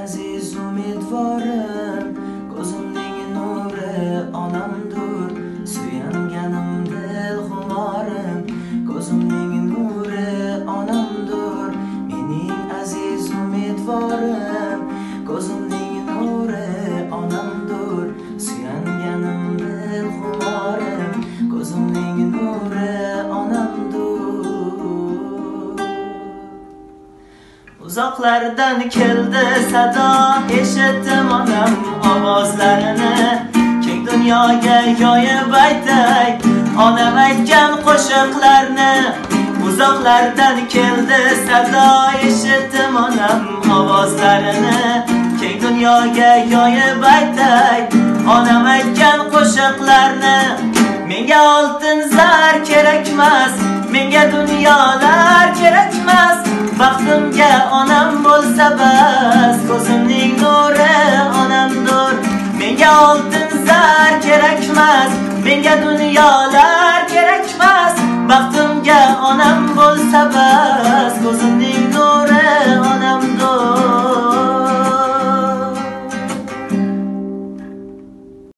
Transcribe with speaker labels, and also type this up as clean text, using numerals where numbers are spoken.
Speaker 1: aziz umidvorim, ko'zimning nuri onamdur, suyanganim dil xumorim. Ko'zimning nuri onamdur, mening aziz umidvorim, ko'zimning nuri onamdur, suyanganim dil xumorim. Ko'zimning nuri onamdur. Uzoqlardan keldi sado, eshitdim onam ovozlarini. Keng dunyoga yoyib aytay onam aytgan qo'shiqlarni. Uzoqlardan keldi sado, eshitdim onam ovozlarini. Keng dunyoga yoyib aytay onam aytgan qo'shiqlarni. Menga oltin zar kerakmas, menga dunyolar kerakmas, baxtimga onam bo'lsa bas, ko'zimning nuri onamdur. Menga oltin zar kerakmas, menga dunyolar kerakmas, baxtimga onam bo'lsa bas, ko'zimning